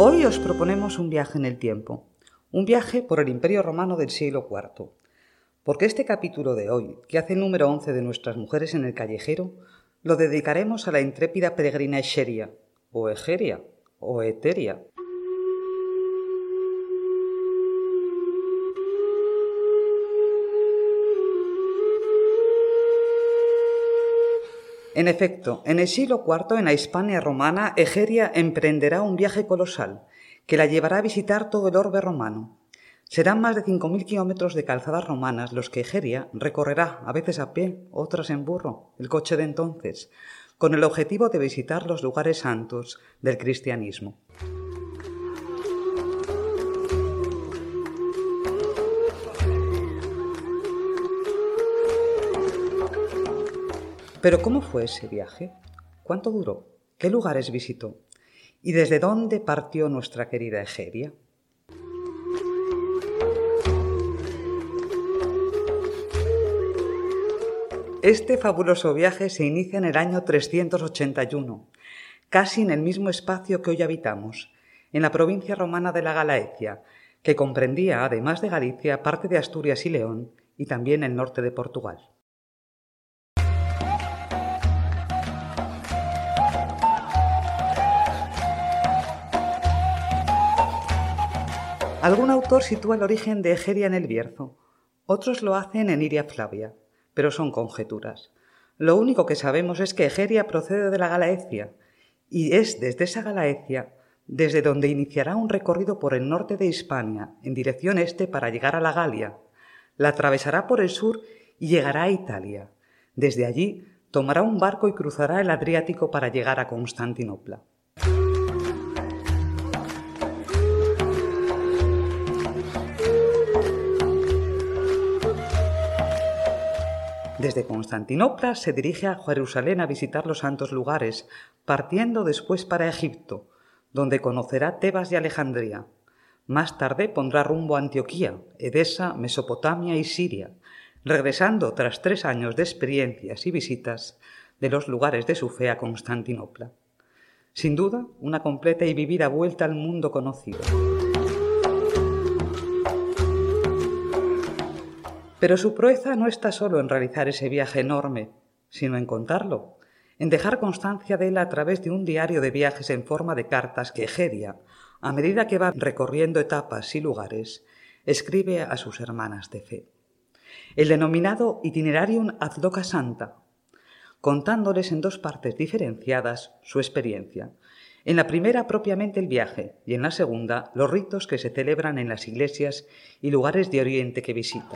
Hoy os proponemos un viaje en el tiempo, un viaje por el Imperio Romano del siglo IV, porque este capítulo de hoy, que hace el número 11 de nuestras mujeres en el callejero, lo dedicaremos a la intrépida peregrina Egeria, o Egeria, o Eteria. En efecto, en el siglo IV, en la Hispania romana, Egeria emprenderá un viaje colosal que la llevará a visitar todo el orbe romano. Serán más de 5.000 kilómetros de calzadas romanas los que Egeria recorrerá, a veces a pie, otras en burro, el coche de entonces, con el objetivo de visitar los lugares santos del cristianismo. Pero ¿cómo fue ese viaje? ¿Cuánto duró? ¿Qué lugares visitó? ¿Y desde dónde partió nuestra querida Egeria? Este fabuloso viaje se inicia en el año 381, casi en el mismo espacio que hoy habitamos, en la provincia romana de la Galaecia, que comprendía, además de Galicia, parte de Asturias y León, y también el norte de Portugal. Algún autor sitúa el origen de Egeria en el Bierzo, otros lo hacen en Iria Flavia, pero son conjeturas. Lo único que sabemos es que Egeria procede de la Galaecia, y es desde esa Galaecia desde donde iniciará un recorrido por el norte de Hispania, en dirección este para llegar a la Galia. La atravesará por el sur y llegará a Italia. Desde allí tomará un barco y cruzará el Adriático para llegar a Constantinopla. Desde Constantinopla se dirige a Jerusalén a visitar los santos lugares, partiendo después para Egipto, donde conocerá Tebas y Alejandría. Más tarde pondrá rumbo a Antioquía, Edesa, Mesopotamia y Siria, regresando tras 3 años de experiencias y visitas de los lugares de su fe a Constantinopla. Sin duda, una completa y vivida vuelta al mundo conocido. Pero su proeza no está solo en realizar ese viaje enorme, sino en contarlo, en dejar constancia de él a través de un diario de viajes en forma de cartas que Egeria, a medida que va recorriendo etapas y lugares, escribe a sus hermanas de fe. El denominado Itinerarium ad loca santa, contándoles en 2 partes diferenciadas su experiencia. En la primera propiamente el viaje y en la segunda los ritos que se celebran en las iglesias y lugares de Oriente que visita.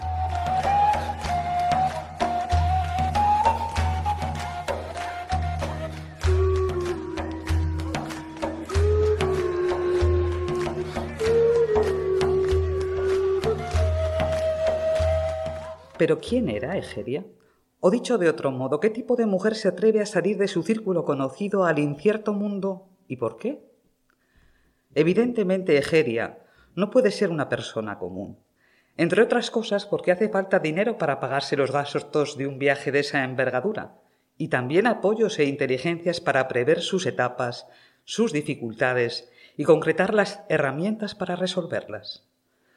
¿Pero quién era Egeria? O dicho de otro modo, ¿qué tipo de mujer se atreve a salir de su círculo conocido al incierto mundo y por qué? Evidentemente Egeria no puede ser una persona común, entre otras cosas porque hace falta dinero para pagarse los gastos de un viaje de esa envergadura y también apoyos e inteligencias para prever sus etapas, sus dificultades y concretar las herramientas para resolverlas.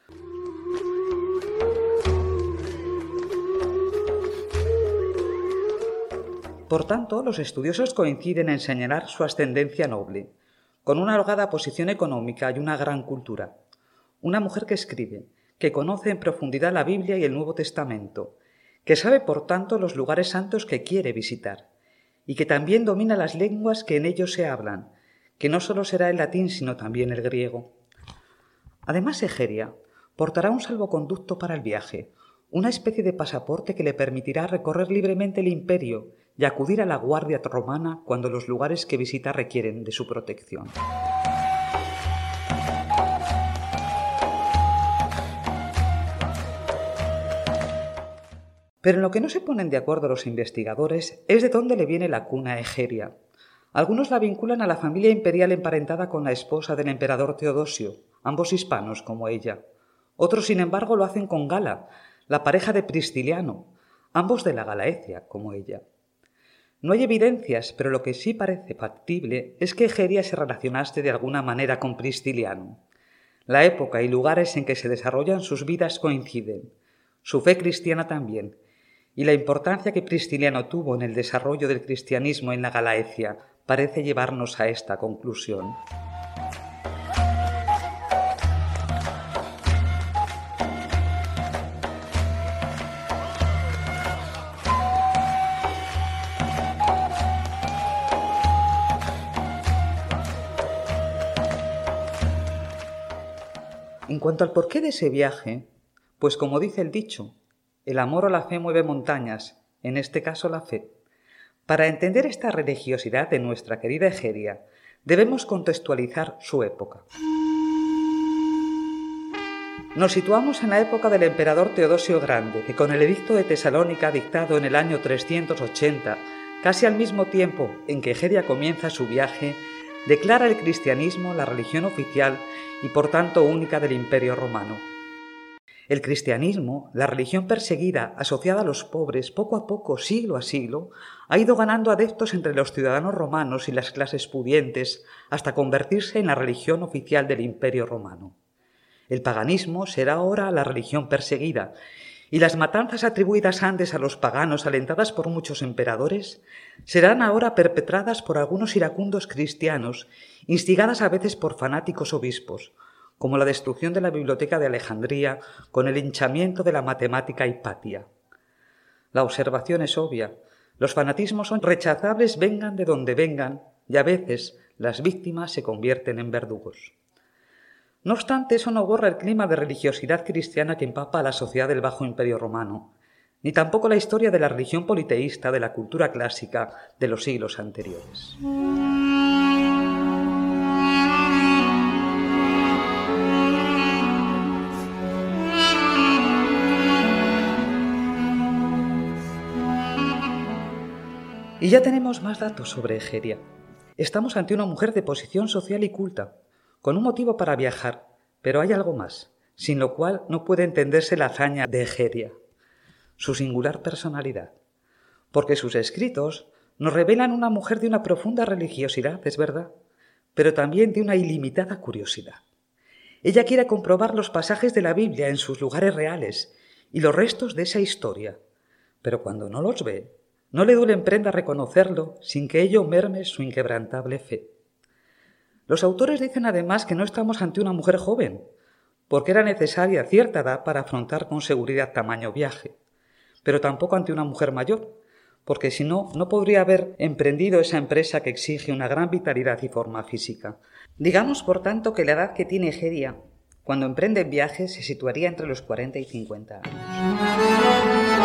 Por tanto, los estudiosos coinciden en señalar su ascendencia noble, con una holgada posición económica y una gran cultura. Una mujer que escribe, que conoce en profundidad la Biblia y el Nuevo Testamento, que sabe por tanto los lugares santos que quiere visitar, y que también domina las lenguas que en ellos se hablan, que no solo será el latín sino también el griego. Además, Egeria portará un salvoconducto para el viaje, una especie de pasaporte que le permitirá recorrer libremente el imperio y acudir a la guardia romana cuando los lugares que visita requieren de su protección. Pero en lo que no se ponen de acuerdo los investigadores es de dónde le viene la cuna a Egeria. Algunos la vinculan a la familia imperial emparentada con la esposa del emperador Teodosio, ambos hispanos como ella. Otros, sin embargo, lo hacen con Gala, la pareja de Prisciliano, ambos de la Galaecia como ella. No hay evidencias, pero lo que sí parece factible es que Egeria se relacionase de alguna manera con Pristiliano. La época y lugares en que se desarrollan sus vidas coinciden, su fe cristiana también, y la importancia que Pristiliano tuvo en el desarrollo del cristianismo en la Galaecia parece llevarnos a esta conclusión. En cuanto al porqué de ese viaje, pues como dice el dicho, el amor o la fe mueve montañas, en este caso la fe. Para entender esta religiosidad de nuestra querida Egeria, debemos contextualizar su época. Nos situamos en la época del emperador Teodosio Grande, que con el edicto de Tesalónica dictado en el año 380, casi al mismo tiempo en que Egeria comienza su viaje, declara el cristianismo la religión oficial y por tanto única del Imperio Romano. El cristianismo, la religión perseguida asociada a los pobres, poco a poco, siglo a siglo, ha ido ganando adeptos entre los ciudadanos romanos y las clases pudientes hasta convertirse en la religión oficial del Imperio Romano. El paganismo será ahora la religión perseguida, y las matanzas atribuidas antes a los paganos, alentadas por muchos emperadores, serán ahora perpetradas por algunos iracundos cristianos, instigadas a veces por fanáticos obispos, como la destrucción de la biblioteca de Alejandría con el linchamiento de la matemática Hipatia. La observación es obvia: los fanatismos son rechazables vengan de donde vengan, y a veces las víctimas se convierten en verdugos. No obstante, eso no borra el clima de religiosidad cristiana que empapa a la sociedad del Bajo Imperio Romano, ni tampoco la historia de la religión politeísta de la cultura clásica de los siglos anteriores. Y ya tenemos más datos sobre Egeria. Estamos ante una mujer de posición social y culta, con un motivo para viajar, pero hay algo más, sin lo cual no puede entenderse la hazaña de Egeria: su singular personalidad. Porque sus escritos nos revelan una mujer de una profunda religiosidad, es verdad, pero también de una ilimitada curiosidad. Ella quiere comprobar los pasajes de la Biblia en sus lugares reales y los restos de esa historia, pero cuando no los ve, no le duele en prenda reconocerlo sin que ello merme su inquebrantable fe. Los autores dicen además que no estamos ante una mujer joven, porque era necesaria cierta edad para afrontar con seguridad tamaño viaje, pero tampoco ante una mujer mayor, porque si no, no podría haber emprendido esa empresa que exige una gran vitalidad y forma física. Digamos, por tanto, que la edad que tiene Egeria cuando emprende el viaje se situaría entre los 40 y 50 años.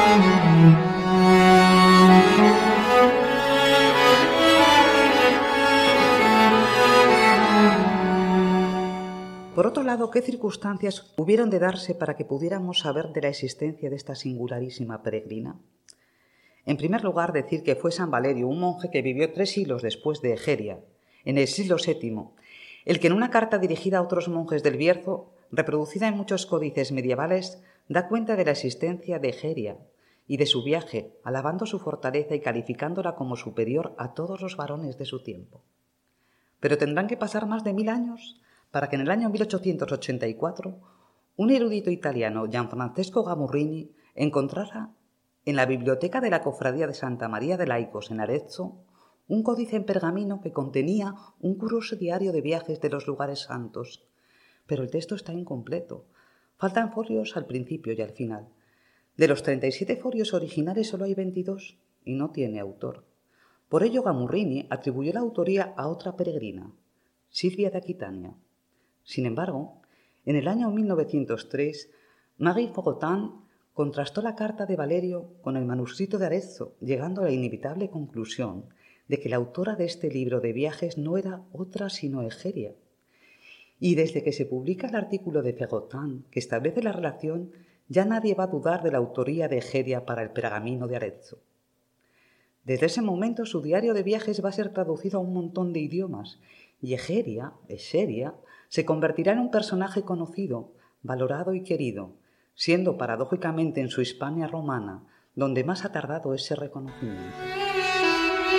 Por otro lado, ¿qué circunstancias hubieron de darse para que pudiéramos saber de la existencia de esta singularísima peregrina? En primer lugar, decir que fue San Valerio, un monje que vivió 3 siglos después de Egeria, en el siglo VII, el que en una carta dirigida a otros monjes del Bierzo, reproducida en muchos códices medievales, da cuenta de la existencia de Egeria y de su viaje, alabando su fortaleza y calificándola como superior a todos los varones de su tiempo. Pero tendrán que pasar más de 1000 años para que en el año 1884 un erudito italiano, Gianfrancesco Gamurrini, encontrara en la biblioteca de la Cofradía de Santa María de Laicos en Arezzo un códice en pergamino que contenía un curso diario de viajes de los lugares santos. Pero el texto está incompleto. Faltan folios al principio y al final. De los 37 folios originales solo hay 22 y no tiene autor. Por ello Gamurrini atribuyó la autoría a otra peregrina, Silvia de Aquitania. Sin embargo, en el año 1903, Marie Fogotin contrastó la carta de Valerio con el manuscrito de Arezzo, llegando a la inevitable conclusión de que la autora de este libro de viajes no era otra sino Egeria. Y desde que se publica el artículo de Fogotin que establece la relación, ya nadie va a dudar de la autoría de Egeria para el pergamino de Arezzo. Desde ese momento su diario de viajes va a ser traducido a un montón de idiomas y Egeria se convertirá en un personaje conocido, valorado y querido, siendo paradójicamente en su Hispania romana donde más ha tardado ese reconocimiento.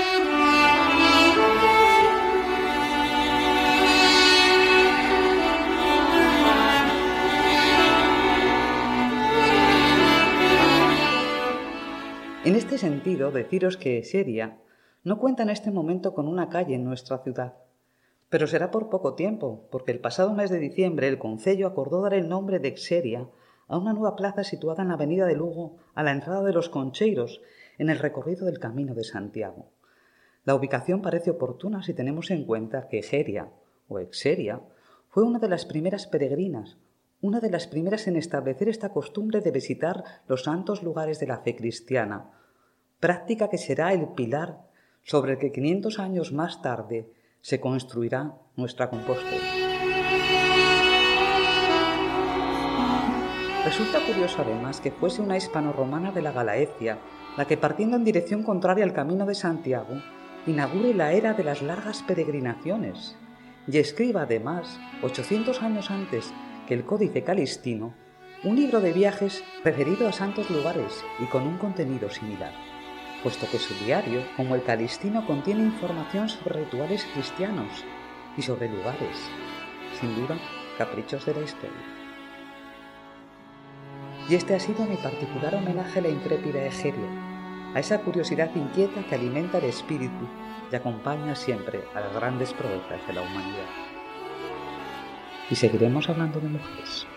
este sentido, deciros que Xeria no cuenta en este momento con una calle en nuestra ciudad, pero será por poco tiempo, porque el pasado mes de diciembre el Concello acordó dar el nombre de Xeria a una nueva plaza situada en la avenida de Lugo, a la entrada de Los Concheiros, en el recorrido del Camino de Santiago. La ubicación parece oportuna si tenemos en cuenta que Xeria, o Exeria, fue una de las primeras peregrinas, una de las primeras en establecer esta costumbre de visitar los santos lugares de la fe cristiana, práctica que será el pilar sobre el que 500 años más tarde se construirá nuestra Compostela. Resulta curioso además que fuese una hispanorromana de la Galaecia la que, partiendo en dirección contraria al Camino de Santiago, inaugure la era de las largas peregrinaciones y escriba además, 800 años antes que el Códice Calistino, un libro de viajes referido a santos lugares y con un contenido similar, puesto que su diario, como el Calistino, contiene información sobre rituales cristianos y sobre lugares, sin duda, caprichos de la historia. Y este ha sido mi particular homenaje a la intrépida Egeria, a esa curiosidad inquieta que alimenta el espíritu y acompaña siempre a las grandes proezas de la humanidad. Y seguiremos hablando de mujeres.